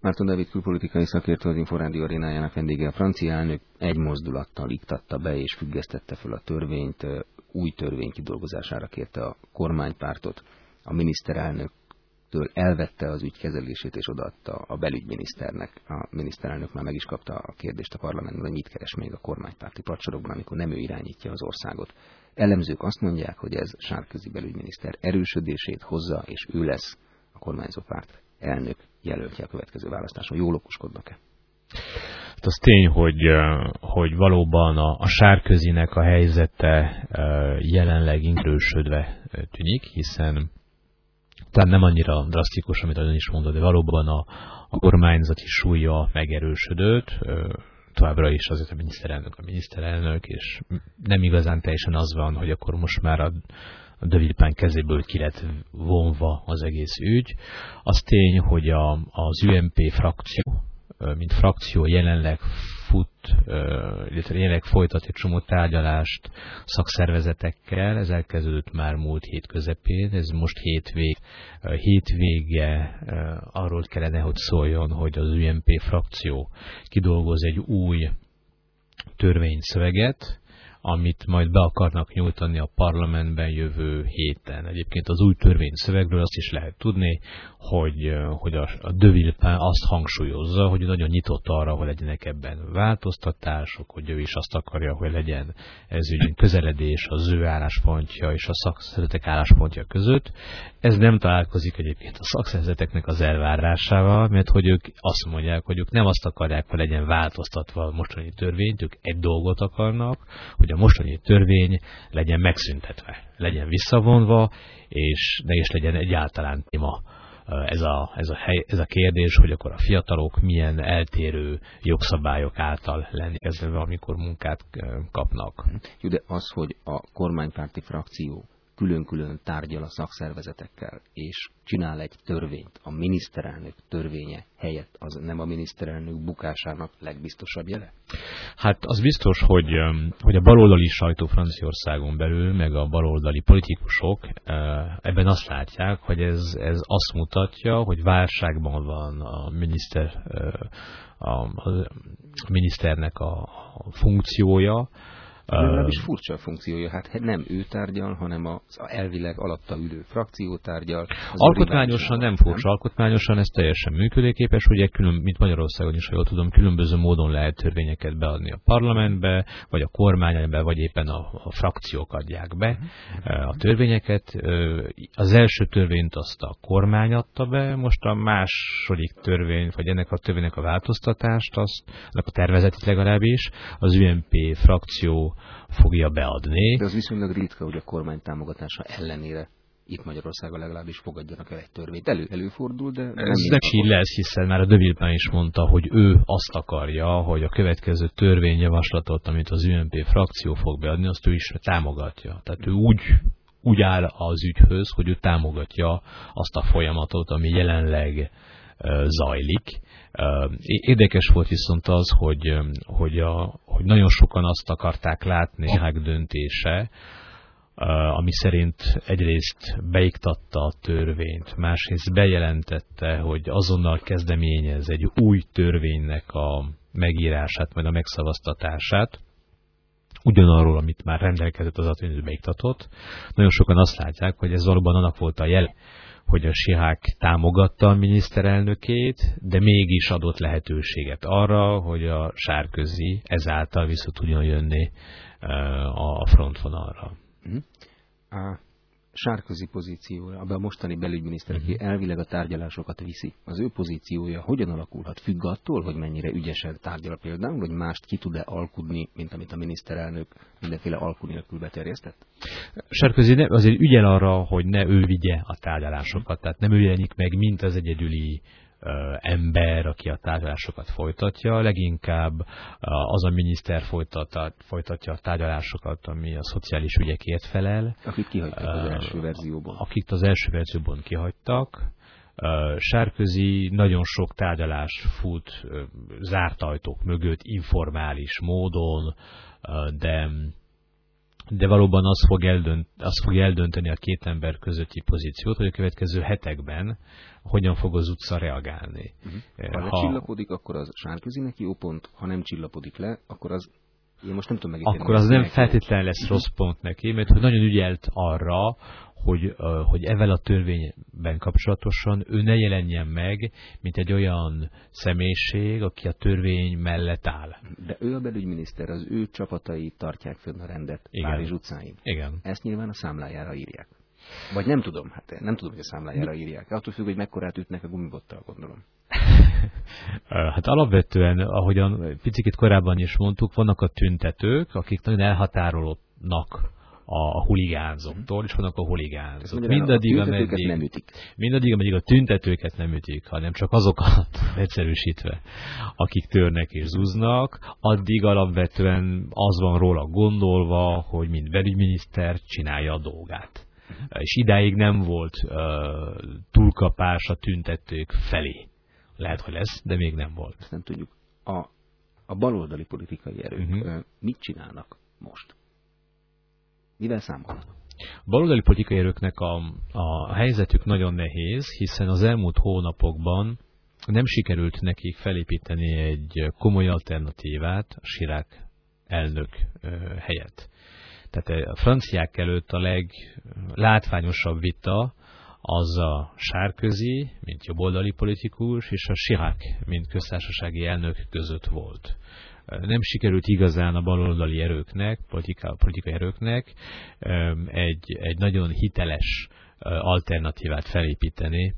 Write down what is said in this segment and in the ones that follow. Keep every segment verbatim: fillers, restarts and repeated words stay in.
Márton Dávid külpolitikai szakértő, az Inforádió arénájának vendége. A francia elnök egy mozdulattal iktatta be és függesztette föl a törvényt, új törvény kidolgozására kérte a kormánypártot. A miniszterelnöktől elvette az ügy kezelését és odaadta a belügyminiszternek. A miniszterelnök már meg is kapta a kérdést a parlamentben, hogy mit keres még a kormánypárti padsorokban, amikor nem ő irányítja az országot. Elemzők azt mondják, hogy ez Sarkozy belügyminiszter erősödését hozza, és ő lesz a kormányzó párt elnök jelöltje a következő választáson. Jól okoskodnak-e? Hát az tény, hogy, hogy valóban a, a Sarkozynek a helyzete jelenleg erősödve tűnik, hiszen talán nem annyira drasztikus, amit ön is mondott, de valóban a, a kormányzati súlya megerősödött, továbbra is azért a miniszterelnök a miniszterelnök, és nem igazán teljesen az van, hogy akkor most már a a de Villepin kezéből ki lett vonva az egész ügy. Az tény, hogy a, az u em pé frakció, mint frakció jelenleg fut, illetve jelenleg folytat egy csomó tárgyalást szakszervezetekkel, ez elkezdődött már múlt hét közepén, ez most hétvég, hétvége arról kellene, hogy szóljon, hogy az u em pé frakció kidolgoz egy új törvényszöveget, amit majd be akarnak nyújtani a parlamentben jövő héten. Egyébként az új törvényszövegről azt is lehet tudni, hogy, hogy a, a de Villepin azt hangsúlyozza, hogy nagyon nyitott arra, hogy legyenek ebben változtatások, hogy ő is azt akarja, hogy legyen ez ügyben közeledés az ő álláspontja és a szakszervezetek álláspontja között. Ez nem találkozik egyébként a szakszervezeteknek az elvárásával, mert hogy ők azt mondják, hogy ők nem azt akarják, hogy legyen változtatva a mostani törvényt, ők egy dolgot akarnak, hogy a mostani törvény legyen megszüntetve, legyen visszavonva, és ne is legyen egyáltalán téma ez a, ez, a hely, ez a kérdés, hogy akkor a fiatalok milyen eltérő jogszabályok által lenni kezdve, amikor munkát kapnak. Jó, de az, hogy a kormánypárti frakció külön-külön tárgyal a szakszervezetekkel, és csinál egy törvényt, a miniszterelnök törvénye helyett, az nem a miniszterelnök bukásának legbiztosabb jele? Hát az biztos, hogy, hogy a baloldali sajtó Franciaországon belül, meg a baloldali politikusok ebben azt látják, hogy ez, ez azt mutatja, hogy válságban van a miniszter, a, a miniszternek a, a funkciója. Nem is furcsa a funkciója, hát nem ő tárgyal, hanem az elvileg alatta ülő frakció tárgyal. Alkotmányosan nem furcsa, alkotmányosan ez teljesen működőképes, ugye külön, mint Magyarországon is, ha jól tudom, különböző módon lehet törvényeket beadni a parlamentbe, vagy a kormányba, vagy éppen a, a frakciók adják be a törvényeket. Az első törvényt azt a kormány adta be, most a második törvény, vagy ennek a törvénynek a változtatást, azt, ennek a tervezetét legalábbis, az u em pé frakció fogja beadni. De az viszonylag ritka, hogy a kormány támogatása ellenére itt Magyarországon legalábbis fogadjanak el egy törvényt. Elő, előfordul, de... Nem ez nem így lesz, hiszen már a de Villepin is mondta, hogy ő azt akarja, hogy a következő törvényjavaslatot, amit az u em pé frakció fog beadni, azt ő is támogatja. Tehát ő úgy, úgy áll az ügyhöz, hogy ő támogatja azt a folyamatot, ami jelenleg zajlik. Érdekes volt viszont az, hogy, hogy, a, hogy nagyon sokan azt akarták látni Hák döntése, ami szerint egyrészt beiktatta a törvényt, másrészt bejelentette, hogy azonnal kezdeményez egy új törvénynek a megírását, majd a megszavaztatását, ugyanarról, amit már rendelkezett az atvényt, hogy beiktatott. Nagyon sokan azt látják, hogy ez valóban annak volt a jel, hogy a Chirac támogatta a miniszterelnökét, de mégis adott lehetőséget arra, hogy a Sarkozy ezáltal vissza tudjon jönni a frontvonalra. A Sarkozy pozíciója, abban a mostani belügyminiszter, aki elvileg a tárgyalásokat viszi, az ő pozíciója hogyan alakulhat? Függ attól, hogy mennyire ügyesen tárgyal például, hogy mást ki tud-e alkudni, mint amit a miniszterelnök mindenféle alkú nélkül beterjesztett? Sarkozy azért ügyel arra, hogy ne ő vigye a tárgyalásokat, tehát nem ő jelenik meg, mint az egyedüli ember, aki a tárgyalásokat folytatja, leginkább az a miniszter folytat, folytatja a tárgyalásokat, ami a szociális ügyekért felel. Akik kihagytak az első verzióban. Akik az első verzióban kihagytak. Sarkozy nagyon sok tárgyalás fut zárt ajtók mögött, informális módon, de de valóban az, fog eldönt, az fog eldönteni a két ember közötti pozíciót, hogy a következő hetekben hogyan fog az utca reagálni. Uh-huh. Ha, ha csillapodik, akkor az Sárközinek jó pont, ha nem csillapodik le, akkor az, én most nem tudom megítélni. Akkor az nem feltétlenül lesz rossz pont neki, mert hogy nagyon ügyelt arra, hogy, hogy ezzel a törvényben kapcsolatosan ő ne jelenjen meg, mint egy olyan személyiség, aki a törvény mellett áll. De ő a belügyminiszter, az ő csapatai tartják fönn a rendet Párizs utcáin. Igen. Ezt nyilván a számlájára írják. Vagy nem tudom, hát nem tudom, hogy a számlájára írják. Attól függ, hogy mekkorát ütnek a gumibottal, gondolom. Hát alapvetően, ahogyan picit korábban is mondtuk, vannak a tüntetők, akik nagyon elhatárolódnak a huligánzoktól, és vannak a huligánzok. Mindaddig, a tüntetőket nem ütik. Mindaddig, ameddig a tüntetőket nem ütik, hanem csak azokat egyszerűsítve, akik törnek és zúznak, addig alapvetően az van róla gondolva, hogy mint belügyminiszter csinálja a dolgát. És idáig nem volt uh, túlkapás a tüntetők felé. Lehet, hogy lesz, de még nem volt. Ezt nem tudjuk. A, a baloldali politikai erők uh-huh. mit csinálnak most? Mivel számolnak? A baloldali politikai erőknek a, a helyzetük nagyon nehéz, hiszen az elmúlt hónapokban nem sikerült nekik felépíteni egy komoly alternatívát a Chirac elnök uh, helyett. Tehát a franciák előtt a leglátványosabb vita az a Sárközi, mint jobboldali politikus, és a Chirac, mint köztársasági elnök között volt. Nem sikerült igazán a baloldali erőknek, politika, politikai erőknek egy, egy nagyon hiteles alternatívát felépíteni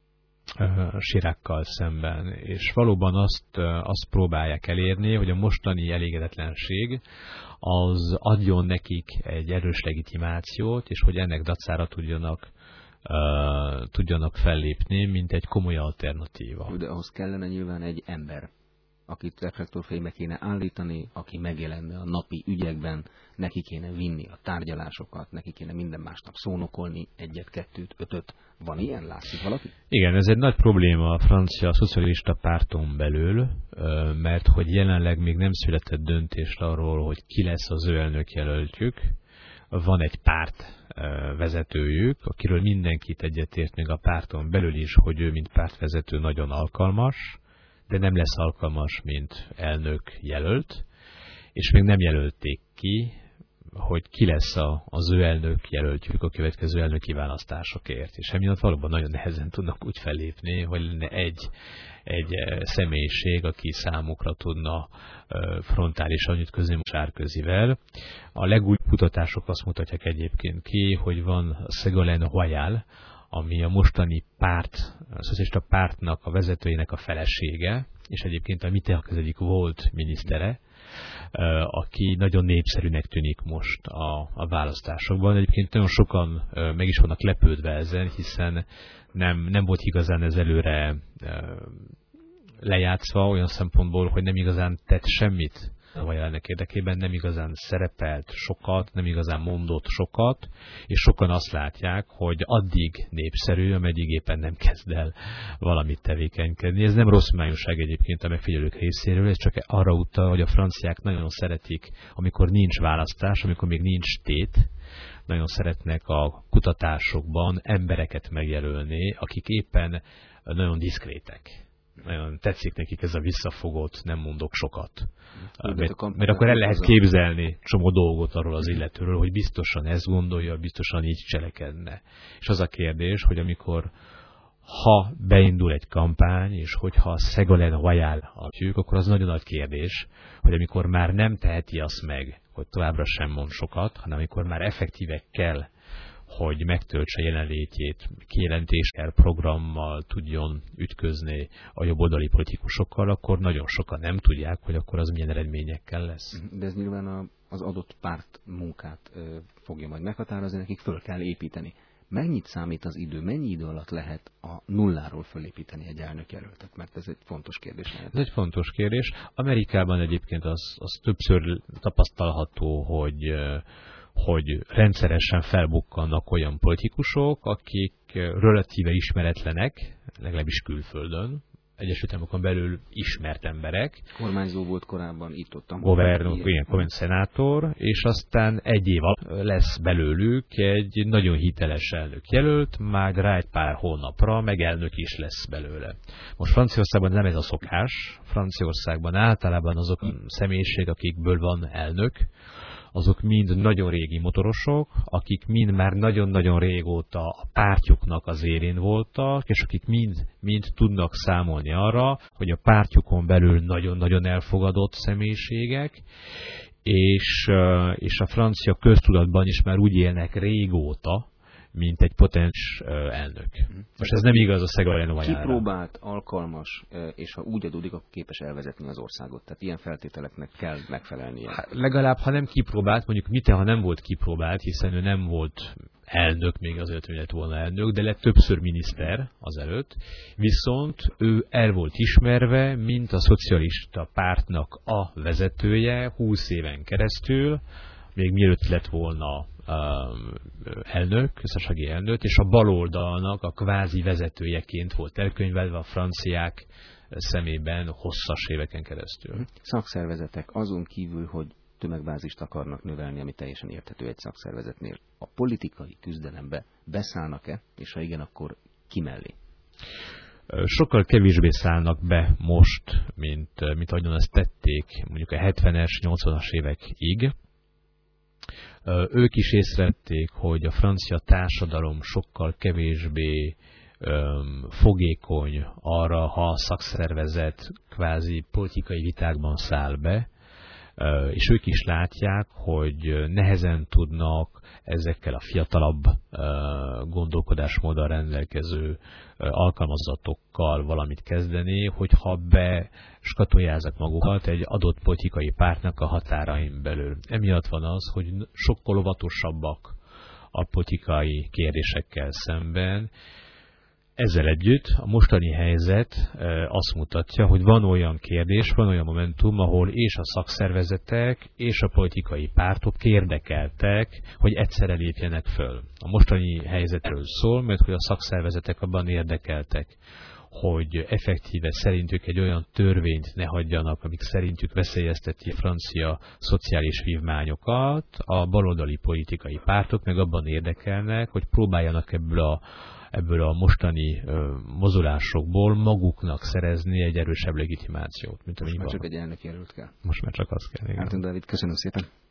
Chiracccal szemben. És valóban azt, azt próbálják elérni, hogy a mostani elégedetlenség az adjon nekik egy erős legitimációt, és hogy ennek dacára tudjanak, uh, tudjanak fellépni, mint egy komoly alternatíva. De ahhoz kellene nyilván egy ember, akit reflektorfénybe kéne állítani, aki megjelenne a napi ügyekben, neki kéne vinni a tárgyalásokat, neki kéne minden másnap szónokolni, egyet, kettőt, ötöt. Van ilyen? Látszik valaki? Igen, ez egy nagy probléma a francia szocialista párton belül, mert hogy jelenleg még nem született döntést arról, hogy ki lesz az ő elnökjelöltjük. Van egy párt vezetőjük, akiről mindenkit egyetért még a párton belül is, hogy ő mint pártvezető nagyon alkalmas, de nem lesz alkalmas, mint elnök jelölt, és még nem jelölték ki, hogy ki lesz a, az ő elnök jelöltjük a következő elnöki választásokért. És emiatt valóban nagyon nehezen tudnak úgy fellépni, hogy lenne egy, egy személyiség, aki számukra tudna frontálisan ütközni Sárközivel. A legújabb kutatások azt mutatják egyébként ki, hogy van a Ségolène Royal, ami a mostani párt, a szocialista pártnak a vezetőjének a felesége, és egyébként a Mitterrand az egyik volt minisztere, aki nagyon népszerűnek tűnik most a, a választásokban. Egyébként nagyon sokan meg is vannak lepődve ezen, hiszen nem, nem volt igazán ez előre lejátszva olyan szempontból, hogy nem igazán tett semmit a jelennek érdekében, nem igazán szerepelt sokat, nem igazán mondott sokat, és sokan azt látják, hogy addig népszerű, ameddig éppen nem kezd el valamit tevékenykedni. Ez nem rossz májúság egyébként a megfigyelők részéről, ez csak arra utal, hogy a franciák nagyon szeretik, amikor nincs választás, amikor még nincs tét, nagyon szeretnek a kutatásokban embereket megjelölni, akik éppen nagyon diszkrétek. Nagyon tetszik nekik ez a visszafogott, nem mondok sokat. Mert, mert akkor el lehet képzelni csomó dolgot arról az illetőről, hogy biztosan ezt gondolja, biztosan így cselekedne. És az a kérdés, hogy amikor ha beindul egy kampány, és hogyha Ségolène Royal adjuk, akkor az nagyon nagy kérdés, hogy amikor már nem teheti azt meg, hogy továbbra sem mond sokat, hanem amikor már effektíve kell, hogy megtöltse jelenlétét, kijelentéssel, programmal tudjon ütközni a jobboldali politikusokkal, akkor nagyon sokan nem tudják, hogy akkor az milyen eredményekkel lesz. De ez nyilván az adott párt munkát fogja majd meghatározni, nekik föl kell építeni. Mennyit számít az idő, mennyi idő alatt lehet a nulláról fölépíteni egy elnökjelöltet? Mert ez egy fontos kérdés lehet. Ez egy fontos kérdés. Amerikában egyébként az, az többször tapasztalható, hogy hogy rendszeresen felbukkannak olyan politikusok, akik relatíve ismeretlenek, legalábbis külföldön, Egyesült Államokon belül ismert emberek. Kormányzó volt korábban, itt ott. Governor, igen, kormány szenátor, és aztán egy év alatt lesz belőlük egy nagyon hiteles elnök jelölt, majd rá egy pár hónapra meg elnök is lesz belőle. Most Franciaországban nem ez a szokás. Franciaországban általában azok a személyiség, akikből van elnök, azok mind nagyon régi motorosok, akik mind már nagyon-nagyon régóta a pártjuknak az élén voltak, és akik mind, mind tudnak számolni arra, hogy a pártjukon belül nagyon-nagyon elfogadott személyiségek, és, és a francia köztudatban is már úgy élnek régóta, mint egy potens elnök. Most ez nem igaz a Ségolène Royalra. Kipróbált, alkalmas, és ha úgy adódik, akkor képes elvezetni az országot. Tehát ilyen feltételeknek kell megfelelnie. Hát legalább, ha nem kipróbált, mondjuk Mitterrand nem volt kipróbált, hiszen ő nem volt elnök, még azért, hogy lett volna elnök, de lett többször miniszter azelőtt, viszont ő el volt ismerve, mint a szocialista pártnak a vezetője húsz éven keresztül, még mielőtt lett volna elnök, köztársasági elnök, és a baloldalnak a kvázi vezetőjeként volt elkönyvelve a franciák szemében hosszas éveken keresztül. Szakszervezetek azon kívül, hogy tömegbázist akarnak növelni, ami teljesen érthető egy szakszervezetnél, a politikai küzdelembe beszállnak-e, és ha igen, akkor ki mellé? Sokkal kevésbé szállnak be most, mint, mint ahogyan ezt tették mondjuk a hetvenes, nyolcvanas évekig. Ők is észrevették, hogy a francia társadalom sokkal kevésbé öm, fogékony arra, ha a szakszervezet kvázi politikai vitákban száll be, és ők is látják, hogy nehezen tudnak ezekkel a fiatalabb gondolkodásmóddal rendelkező alkalmazatokkal valamit kezdeni, hogyha beskatoljázzák magukat egy adott politikai pártnak a határain belül. Emiatt van az, hogy sokkal óvatosabbak a politikai kérdésekkel szemben. Ezzel együtt a mostani helyzet azt mutatja, hogy van olyan kérdés, van olyan momentum, ahol és a szakszervezetek, és a politikai pártok érdekeltek, hogy egyszerre lépjenek föl. A mostani helyzetről szól, mert hogy a szakszervezetek abban érdekeltek, hogy effektíve szerintük egy olyan törvényt ne hagyjanak, amik szerintük veszélyezteti a francia szociális vívmányokat, a baloldali politikai pártok meg abban érdekelnek, hogy próbáljanak ebből a ebből a mostani ö, mozulásokból maguknak szerezni egy erősebb legitimációt. Mint Most már csak egy elnök jelölt kell. Most már csak az kell. Árton Dávid, köszönöm szépen.